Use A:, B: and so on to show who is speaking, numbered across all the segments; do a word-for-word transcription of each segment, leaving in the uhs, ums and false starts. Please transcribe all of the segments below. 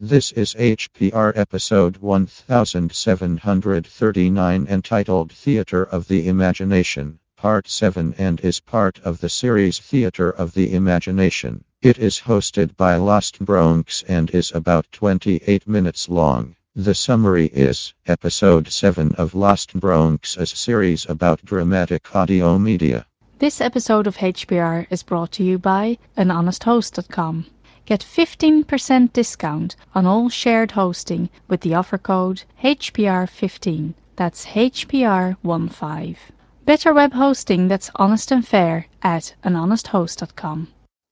A: This is H P R episode seventeen thirty-nine entitled Theater of the Imagination, Part seven and is part of the series Theater of the Imagination. It is hosted by Lost Bronx and is about twenty-eight minutes long. The summary is, Episode seven of Lost Bronx is a series about dramatic audio media.
B: This episode of H P R is brought to you by an honest host dot com. Get fifteen percent discount on all shared hosting with the offer code H P R fifteen. That's H P R fifteen. Better web hosting that's honest and fair at an honest host dot com.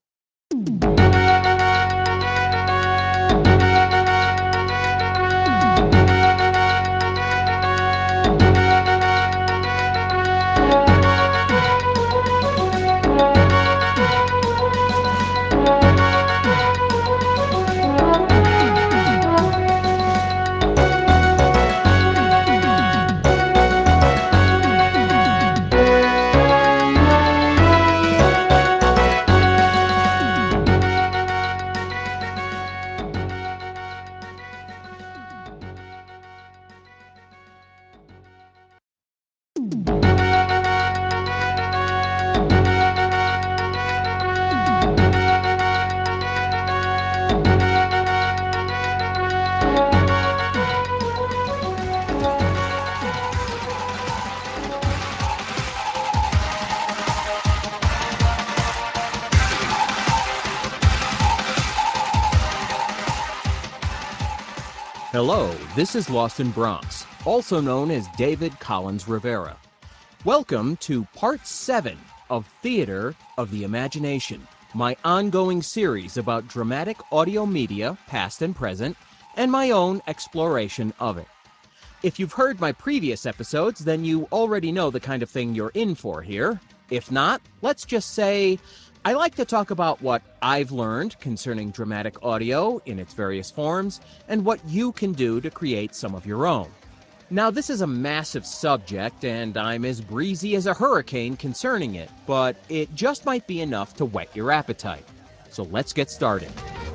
C: Hello, this is Lost in Bronx, also known as David Collins Rivera. Welcome to Part seven of Theater of the Imagination, my ongoing series about dramatic audio media, past and present, and my own exploration of it. If you've heard my previous episodes, then you already know the kind of thing you're in for here. If not, let's just say I like to talk about what I've learned concerning dramatic audio in its various forms and what you can do to create some of your own. Now, this is a massive subject and I'm as breezy as a hurricane concerning it, but it just might be enough to whet your appetite. So let's get started.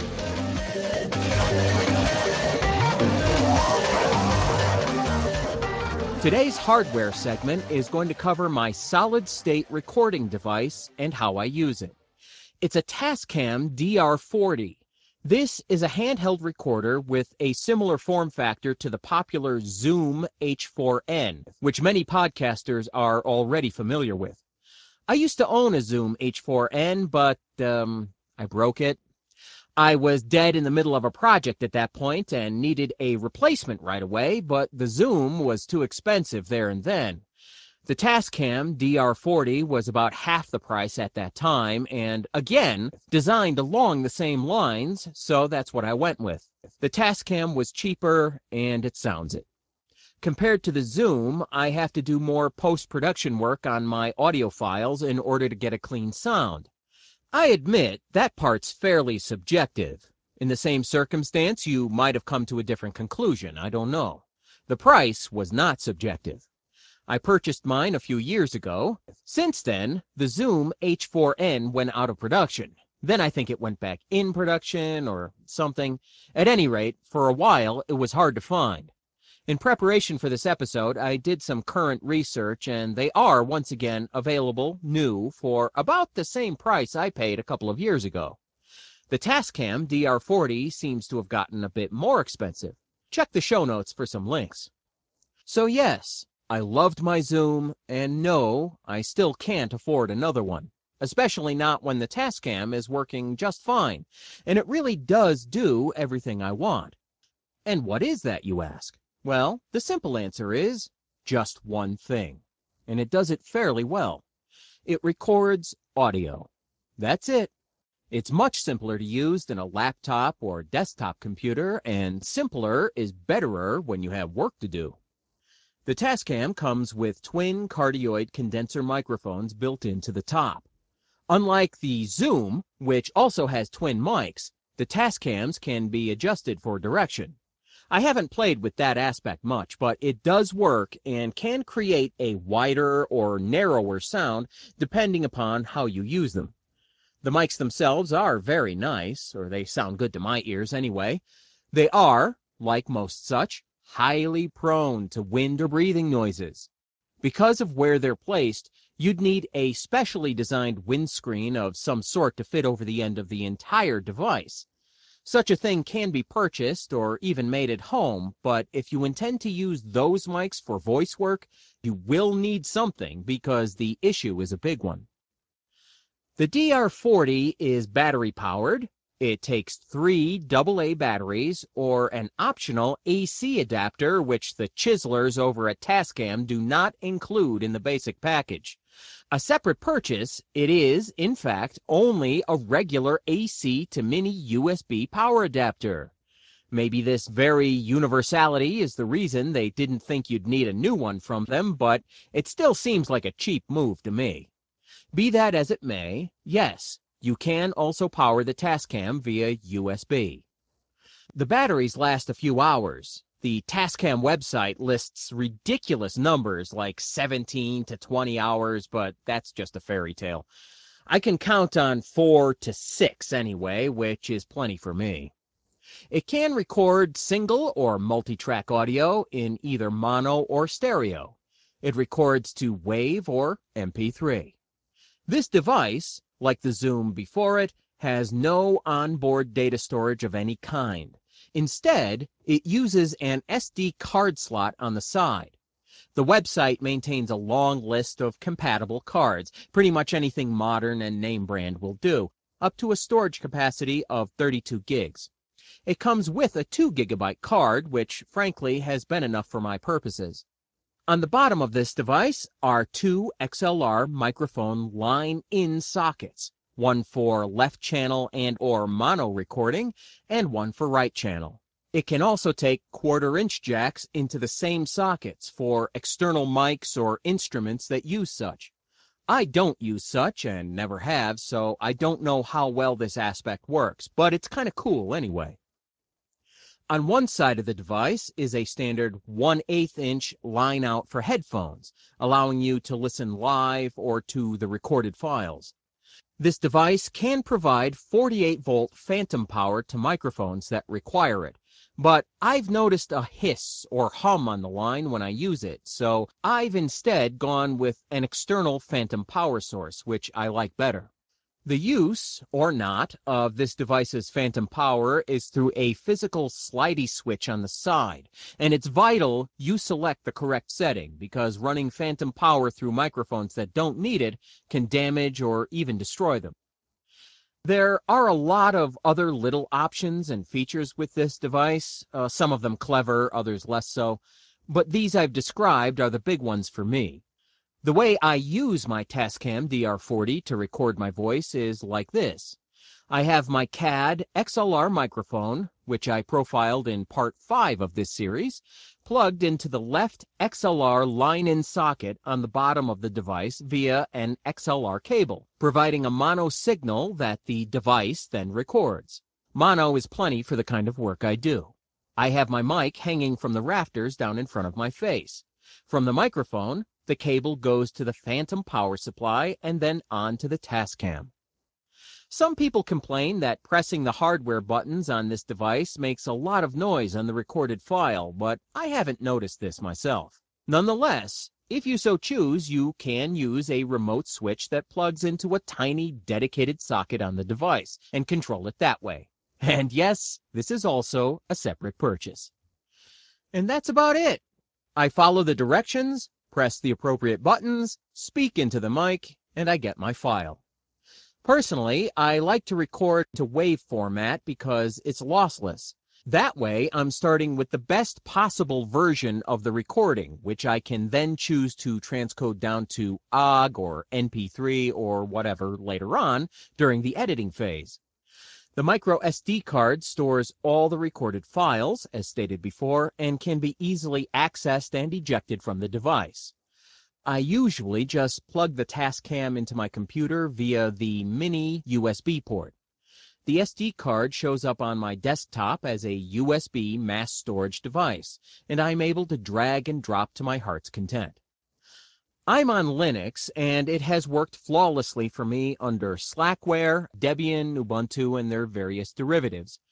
C: Today's hardware segment is going to cover my solid-state recording device and how I use it. It's a Tascam D R forty. This is a handheld recorder with a similar form factor to the popular Zoom H four N, which many podcasters are already familiar with. I used to own a Zoom H four N, but um, I broke it. I was dead in the middle of a project at that point and needed a replacement right away, but the Zoom was too expensive there and then. The Tascam D R forty was about half the price at that time and, again, designed along the same lines, so that's what I went with. The Tascam was cheaper and it sounds it. Compared to the Zoom, I have to do more post-production work on my audio files in order to get a clean sound. I admit that part's fairly subjective. In the same circumstance, you might have come to a different conclusion. I don't know. The price was not subjective. I purchased mine a few years ago. Since then, the Zoom H four N went out of production. Then I think it went back in production or something. At any rate, for a while, it was hard to find. In preparation for this episode, I did some current research, and they are, once again, available new for about the same price I paid a couple of years ago. The Tascam D R forty seems to have gotten a bit more expensive. Check the show notes for some links. So yes, I loved my Zoom, and no, I still can't afford another one, especially not when the Tascam is working just fine, and it really does do everything I want. And what is that, you ask? Well, the simple answer is just one thing, and it does it fairly well. It records audio. That's it. It's much simpler to use than a laptop or desktop computer, and simpler is betterer when you have work to do. The Tascam comes with twin cardioid condenser microphones built into the top. Unlike the Zoom, which also has twin mics, the Tascams can be adjusted for direction. I haven't played with that aspect much, but it does work and can create a wider or narrower sound depending upon how you use them. The mics themselves are very nice, or they sound good to my ears anyway. They are, like most such, highly prone to wind or breathing noises. Because of where they're placed, you'd need a specially designed windscreen of some sort to fit over the end of the entire device. Such a thing can be purchased or even made at home, but if you intend to use those mics for voice work, you will need something because the issue is a big one. The D R forty is battery powered. It takes three double A batteries or an optional A C adapter, which the chiselers over at Tascam do not include in the basic package. A separate purchase, it is, in fact, only a regular A C to mini U S B power adapter. Maybe this very universality is the reason they didn't think you'd need a new one from them, but it still seems like a cheap move to me. Be that as it may, yes, you can also power the Tascam via U S B. The batteries last a few hours. The Tascam website lists ridiculous numbers like seventeen to twenty hours, but that's just a fairy tale. I can count on four to six anyway, which is plenty for me. It can record single or multi-track audio in either mono or stereo. It records to WAV or M P three. This device, like the Zoom before it, has no onboard data storage of any kind. Instead, it uses an S D card slot on the side. The website maintains a long list of compatible cards. Pretty much anything modern and name brand will do, up to a storage capacity of thirty-two gigs. It comes with a two gigabyte card, which frankly has been enough for my purposes. On the bottom of this device are two X L R microphone line-in sockets, one for left channel and or mono recording, and one for right channel. It can also take quarter-inch jacks into the same sockets for external mics or instruments that use such. I don't use such and never have, so I don't know how well this aspect works, but it's kind of cool anyway. On one side of the device is a standard one eighth inch line out for headphones, allowing you to listen live or to the recorded files. This device can provide forty-eight volt phantom power to microphones that require it, but I've noticed a hiss or hum on the line when I use it, so I've instead gone with an external phantom power source, which I like better. The use, or not, of this device's phantom power is through a physical slidey switch on the side, and it's vital you select the correct setting because running phantom power through microphones that don't need it can damage or even destroy them. There are a lot of other little options and features with this device, uh, some of them clever, others less so, but these I've described are the big ones for me. The way I use my Tascam D R forty to record my voice is like this. I have my C A D X L R microphone, which I profiled in part five of this series, plugged into the left X L R line-in socket on the bottom of the device via an X L R cable, providing a mono signal that the device then records. Mono is plenty for the kind of work I do. I have my mic hanging from the rafters down in front of my face. From the microphone, the cable goes to the phantom power supply and then on to the Tascam. Some people complain that pressing the hardware buttons on this device makes a lot of noise on the recorded file, but I haven't noticed this myself. Nonetheless, if you so choose, you can use a remote switch that plugs into a tiny dedicated socket on the device and control it that way. And yes, this is also a separate purchase. And that's about it. I follow the directions, press the appropriate buttons, speak into the mic, and I get my file. Personally, I like to record to WAV format because it's lossless. That way, I'm starting with the best possible version of the recording, which I can then choose to transcode down to O G or M P three or whatever later on during the editing phase. The micro S D card stores all the recorded files, as stated before, and can be easily accessed and ejected from the device. I usually just plug the Tascam into my computer via the mini U S B port. The S D card shows up on my desktop as a U S B mass storage device, and I'm able to drag and drop to my heart's content. I'm on Linux, and it has worked flawlessly for me under Slackware, Debian, Ubuntu, and their various derivatives.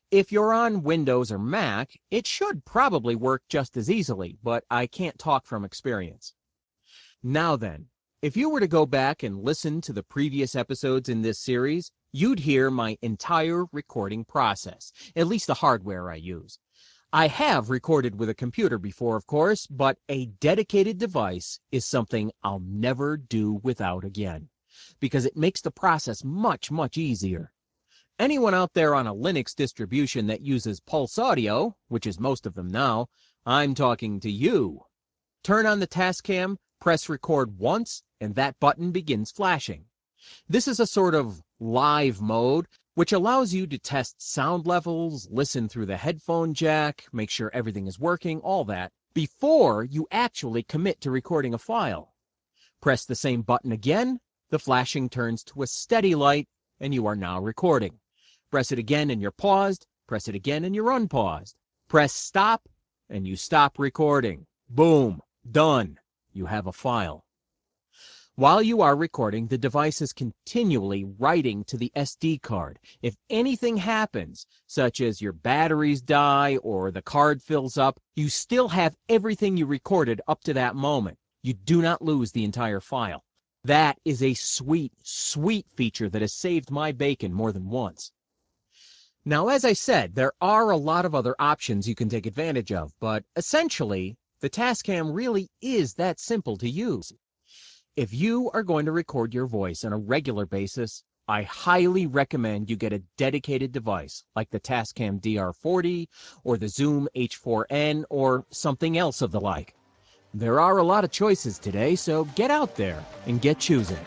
C: If you're on Windows or Mac, it should probably work just as easily, but I can't talk from experience. Now then, if you were to go back and listen to the previous episodes in this series, you'd hear my entire recording process, at least the hardware I use. I have recorded with a computer before, of course, but a dedicated device is something I'll never do without again, because it makes the process much, much easier. Anyone out there on a Linux distribution that uses Pulse Audio, which is most of them now, I'm talking to you. Turn on the Tascam, press record once, and that button begins flashing. This is a sort of live mode, which allows you to test sound levels, listen through the headphone jack, make sure everything is working, all that, before you actually commit to recording a file. Press the same button again, the flashing turns to a steady light, and you are now recording. Press it again and you're paused, press it again and you're unpaused. Press stop, and you stop recording. Boom, done. You have a file. While you are recording, the device is continually writing to the S D card. If anything happens, such as your batteries die or the card fills up, you still have everything you recorded up to that moment. You do not lose the entire file. That is a sweet, sweet feature that has saved my bacon more than once. Now, as I said, there are a lot of other options you can take advantage of, but essentially, the Tascam really is that simple to use. If you are going to record your voice on a regular basis, I highly recommend you get a dedicated device like the Tascam D R forty or the Zoom H four N or something else of the like. There are a lot of choices today, so get out there and get choosing.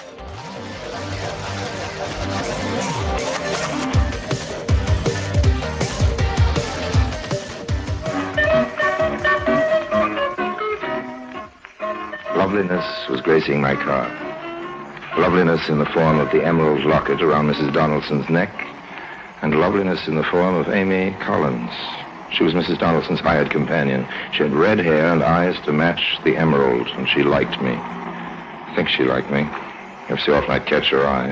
D: Loveliness was gracing my car. Loveliness in the form of the emerald locket around Missus Donaldson's neck, and loveliness in the form of Amy Collins. She was Missus Donaldson's hired companion. She had red hair and eyes to match the emerald, and she liked me. I think she liked me. Every so often I'd catch her eye,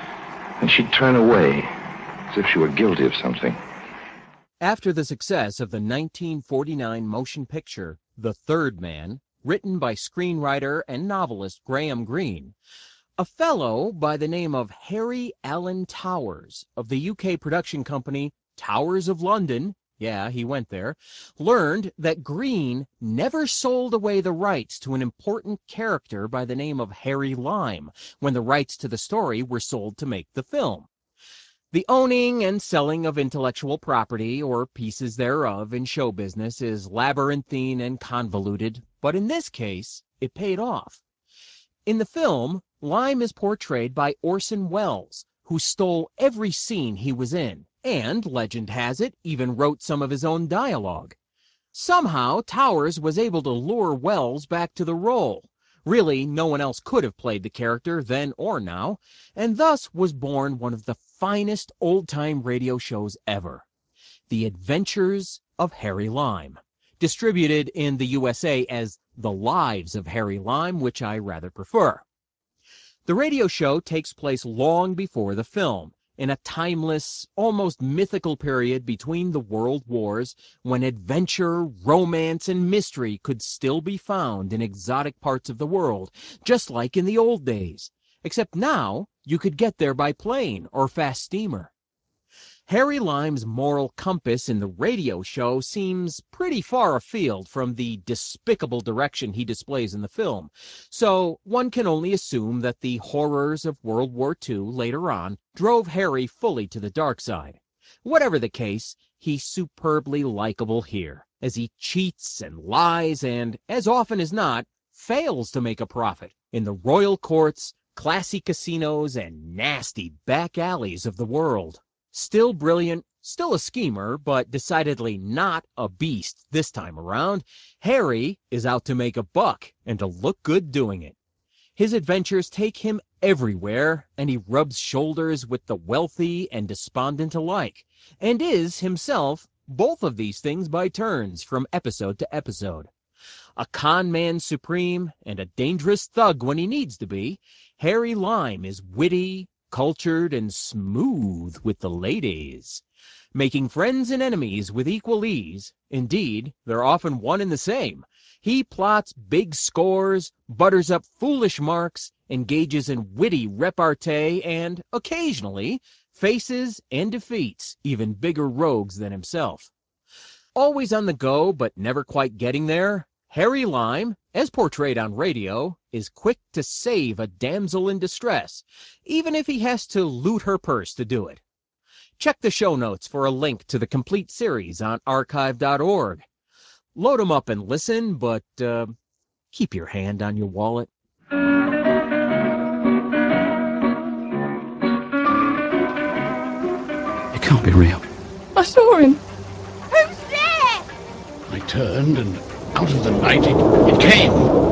D: and she'd turn away as if she were guilty of something.
C: After the success of the nineteen forty-nine motion picture, The Third Man, written by screenwriter and novelist Graham Greene, a fellow by the name of Harry Alan Towers of the U K production company Towers of London, yeah, he went there, learned that Greene never sold away the rights to an important character by the name of Harry Lime when the rights to the story were sold to make the film. The owning and selling of intellectual property, or pieces thereof, in show business is labyrinthine and convoluted, but in this case, it paid off. In the film, Lime is portrayed by Orson Welles, who stole every scene he was in, and, legend has it, even wrote some of his own dialogue. Somehow, Towers was able to lure Welles back to the role. Really, no one else could have played the character then or now, and thus was born one of the finest old-time radio shows ever, The Adventures of Harry Lime, distributed in the U S A as The Lives of Harry Lime, which I rather prefer. The radio show takes place long before the film, in a timeless, almost mythical period between the world wars when adventure, romance, and mystery could still be found in exotic parts of the world, just like in the old days, except now you could get there by plane or fast steamer. Harry Lime's moral compass in the radio show seems pretty far afield from the despicable direction he displays in the film, so one can only assume that the horrors of World War Two later on drove Harry fully to the dark side. Whatever the case, he's superbly likable here, as he cheats and lies and, as often as not, fails to make a profit in the royal courts, classy casinos, and nasty back alleys of the world. Still brilliant, still a schemer, but decidedly not a beast this time around, Harry is out to make a buck and to look good doing it. His adventures take him everywhere, and he rubs shoulders with the wealthy and despondent alike, and is himself both of these things by turns from episode to episode. A con man supreme and a dangerous thug when he needs to be, Harry Lime is witty, cultured, and smooth with the ladies. making friends and enemies with equal ease. Indeed, they're often one and the same. He plots big scores, butters up foolish marks, engages in witty repartee, and, occasionally, faces and defeats even bigger rogues than himself. Always on the go, but never quite getting there, Harry Lime, as portrayed on radio, is quick to save a damsel in distress, even if he has to loot her purse to do it. Check the show notes for a link to the complete series on archive dot org. Load 'em up and listen, but uh, keep your hand on your wallet.
E: It can't be real.
F: I saw him.
G: Who's there?
E: I turned, and out of the night it, it came.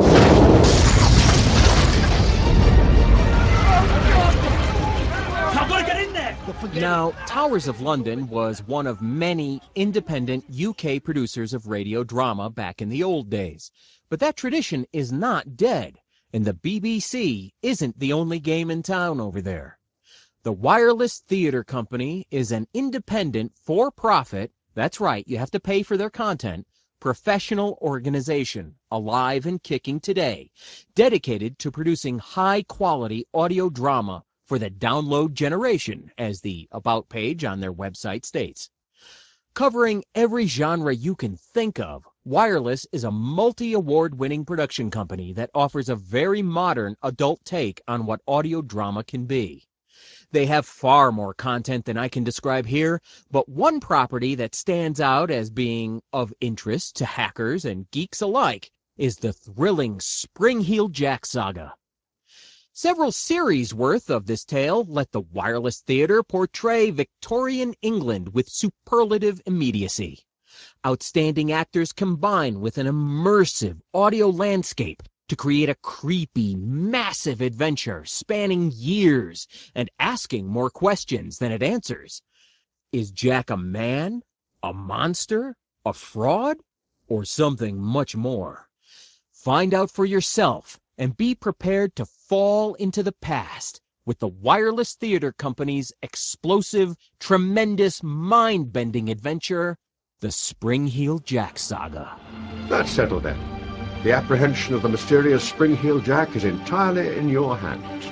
H: I've got to get in there!
C: Now, Towers of London was one of many independent U K producers of radio drama back in the old days. But that tradition is not dead, and the B B C isn't the only game in town over there. The Wireless Theatre Company is an independent, for-profit, that's right, you have to pay for their content, professional organization, alive and kicking today, dedicated to producing high-quality audio drama for the download generation, as the About page on their website states. Covering every genre you can think of, Wireless is a multi-award-winning production company that offers a very modern adult take on what audio drama can be. They have far more content than I can describe here, but one property that stands out as being of interest to hackers and geeks alike is the thrilling Spring-Heeled Jack saga. Several series worth of this tale let the Wireless Theatre portray Victorian England with superlative immediacy. Outstanding actors combine with an immersive audio landscape to create a creepy, massive adventure spanning years and asking more questions than it answers. Is Jack a man, a monster, a fraud, or something much more? Find out for yourself and be prepared to fall into the past with the Wireless Theatre Company's explosive, tremendous, mind-bending adventure, the Spring-Heeled Jack saga.
I: That's settled then. The apprehension of the mysterious Spring-Heeled Jack is entirely in your hands.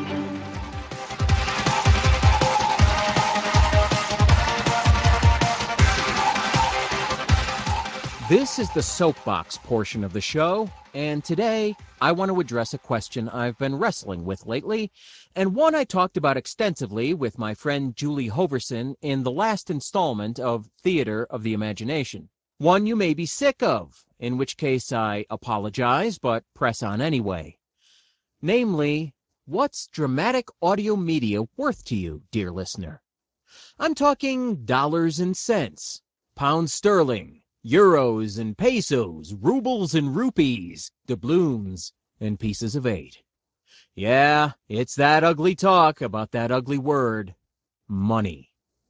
C: This is the soapbox portion of the show, and today I want to address a question I've been wrestling with lately, and one I talked about extensively with my friend Julie Hoverson in the last installment of Theater of the Imagination. One you may be sick of, in which case I apologize, but press on anyway. Namely, what's dramatic audio media worth to you, dear listener? I'm talking dollars and cents, pounds sterling, euros and pesos, rubles and rupees, doubloons and pieces of eight. Yeah, it's that ugly talk about that ugly word, money.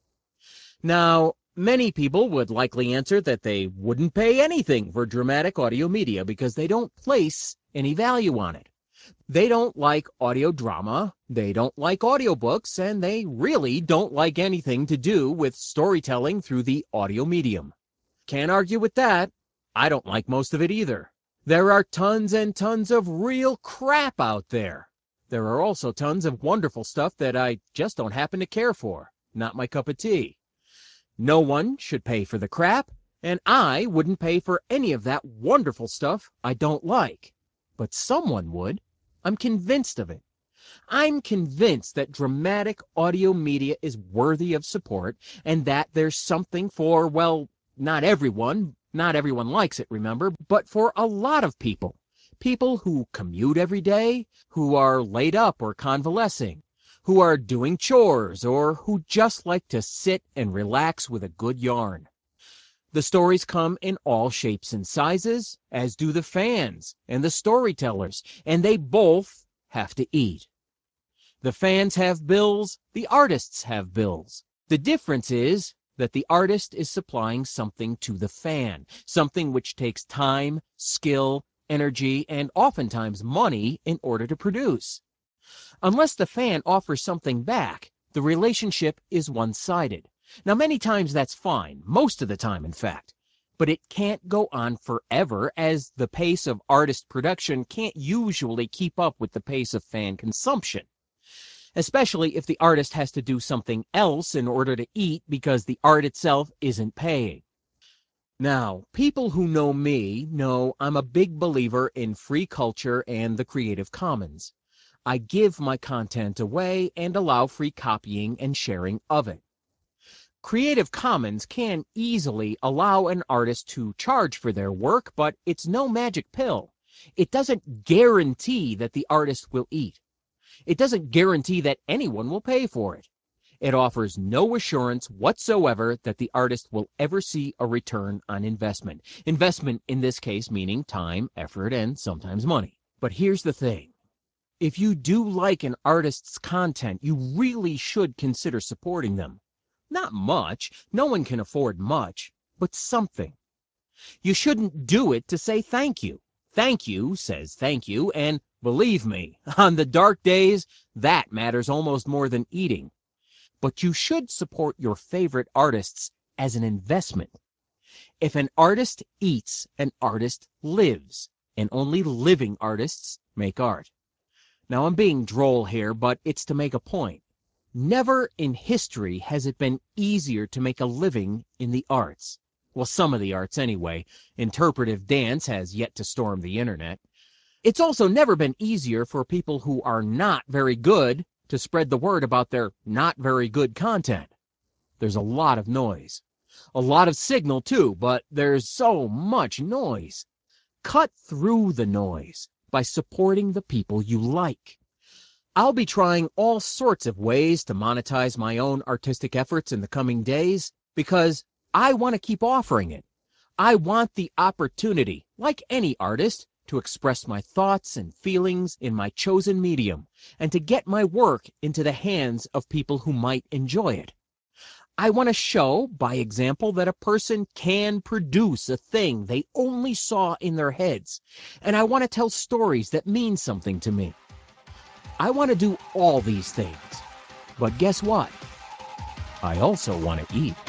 C: Now, many people would likely answer that they wouldn't pay anything for dramatic audio media because they don't place any value on it. They don't like audio drama, they don't like audiobooks, and they really don't like anything to do with storytelling through the audio medium. Can't argue with that. I don't like most of it either. There are tons and tons of real crap out there. There are also tons of wonderful stuff that I just don't happen to care for. Not my cup of tea. No one should pay for the crap, and I wouldn't pay for any of that wonderful stuff I don't like. But someone would. I'm convinced of it. I'm convinced that dramatic audio media is worthy of support, and that there's something for, well, not everyone, not everyone likes it, remember, but for a lot of people. People who commute every day, who are laid up or convalescing, who are doing chores, or who just like to sit and relax with a good yarn. The stories come in all shapes and sizes, as do the fans and the storytellers, and they both have to eat. The fans have bills, the artists have bills. The difference is that the artist is supplying something to the fan, something which takes time, skill, energy, and oftentimes money in order to produce. Unless the fan offers something back, the relationship is one-sided. Now, many times that's fine, most of the time, in fact. But it can't go on forever, as the pace of artist production can't usually keep up with the pace of fan consumption, especially if the artist has to do something else in order to eat because the art itself isn't paying. Now, people who know me know I'm a big believer in free culture and the Creative Commons. I give my content away and allow free copying and sharing of it. Creative Commons can easily allow an artist to charge for their work, but it's no magic pill. It doesn't guarantee that the artist will eat. It doesn't guarantee that anyone will pay for it. It offers no assurance whatsoever that the artist will ever see a return on investment. Investment in this case meaning time, effort, and sometimes money. But here's the thing. If you do like an artist's content, you really should consider supporting them. Not much. No one can afford much, but something. You shouldn't do it to say thank you. Thank you says thank you, and believe me, on the dark days, that matters almost more than eating. But you should support your favorite artists as an investment. If an artist eats, an artist lives, and only living artists make art. Now, I'm being droll here, but it's to make a point. Never in history has it been easier to make a living in the arts. Well, some of the arts anyway. Interpretive dance has yet to storm the internet. It's also never been easier for people who are not very good to spread the word about their not very good content. There's a lot of noise. A lot of signal too, but there's so much noise. Cut through the noise by supporting the people you like. I'll be trying all sorts of ways to monetize my own artistic efforts in the coming days because I want to keep offering it. I want the opportunity, like any artist, to express my thoughts and feelings in my chosen medium and to get my work into the hands of people who might enjoy it. I want to show, by example, that a person can produce a thing they only saw in their heads, and I want to tell stories that mean something to me. I want to do all these things, but guess what? I also want to eat.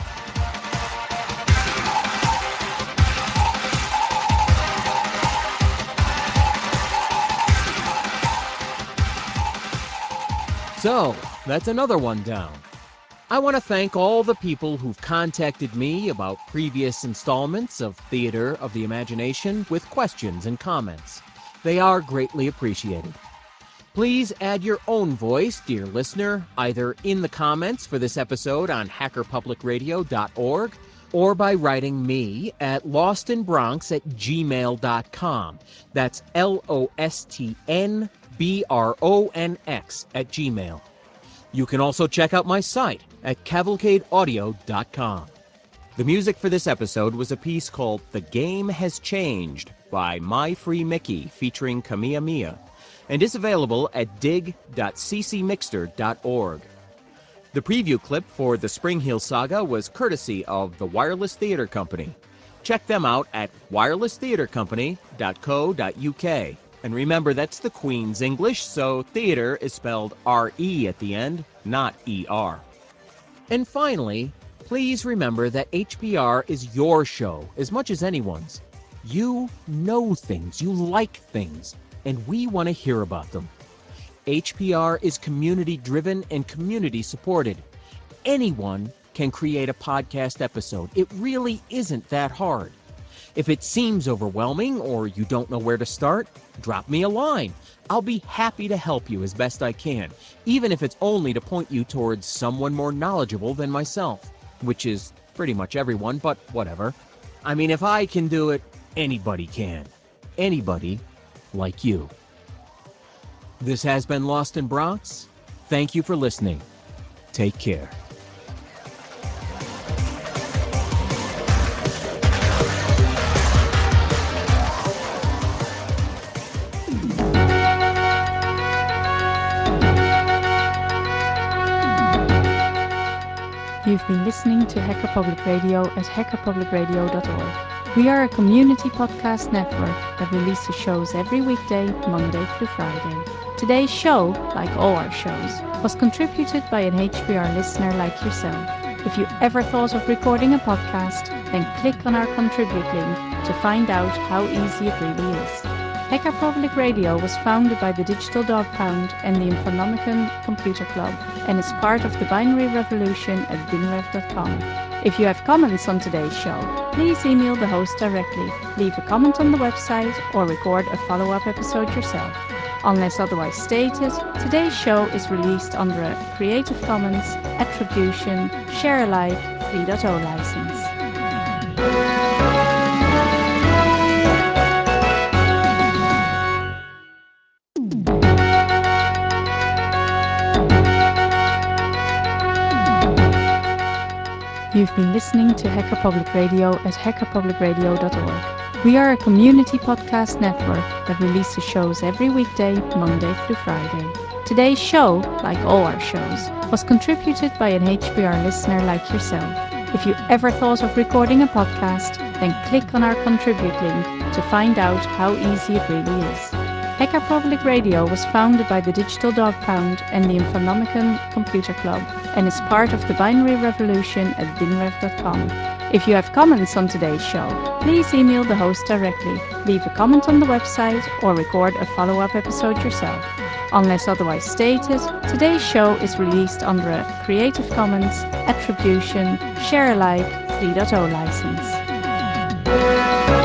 C: So, that's another one down. I want to thank all the people who've contacted me about previous installments of Theater of the Imagination with questions and comments. They are greatly appreciated. Please add your own voice, dear listener, either in the comments for this episode on hacker public radio dot org or by writing me at lostinbronx at gmail dot com. That's L O S T N B R O N X at Gmail. You can also check out my site at cavalcade audio dot com. The music for this episode was a piece called The Game Has Changed by My Free Mickey featuring Kamiya Mia, and is available at dig dot c c mixter dot org. The preview clip for the Spring Heel Saga was courtesy of the Wireless Theater Company. Check them out at wireless theater company dot co dot u k. And remember, that's the Queen's English, so theater is spelled R E at the end, not E R. And finally, please remember that H P R is your show as much as anyone's. You know things, you like things, and we want to hear about them. H P R is community-driven and community-supported. Anyone can create a podcast episode. It really isn't that hard. If it seems overwhelming or you don't know where to start, drop me a line. I'll be happy to help you as best I can, even if it's only to point you towards someone more knowledgeable than myself, which is pretty much everyone, but whatever. I mean, if I can do it, anybody can. Anybody like you. This has been Lost in Bronx. Thank you for listening. Take care.
B: You've been listening to Hacker Public Radio at hacker public radio dot org. We are a community podcast network that releases shows every weekday, Monday through Friday. Today's show, like all our shows, was contributed by an H P R listener like yourself. If you ever thought of recording a podcast, then click on our contribute link to find out how easy it really is. Hacker Public Radio was founded by the Digital Dog Pound and the Infonomicon Computer Club and is part of the binary revolution at binrev dot com. If you have comments on today's show, please email the host directly, leave a comment on the website, or record a follow-up episode yourself. Unless otherwise stated, today's show is released under a Creative Commons Attribution Share Alike three point oh license. You've been listening to Hacker Public Radio at hacker public radio dot org. We are a community podcast network that releases shows every weekday, Monday through Friday. Today's show, like all our shows, was contributed by an H P R listener like yourself. If you ever thought of recording a podcast, then click on our contribute link to find out how easy it really is. Hacker Public Radio was founded by the Digital Dog Pound and the Infonomicon Computer Club and is part of the binary revolution at binrev dot com. If you have comments on today's show, please email the host directly, leave a comment on the website, or record a follow-up episode yourself. Unless otherwise stated, today's show is released under a Creative Commons Attribution Share Alike three point oh license.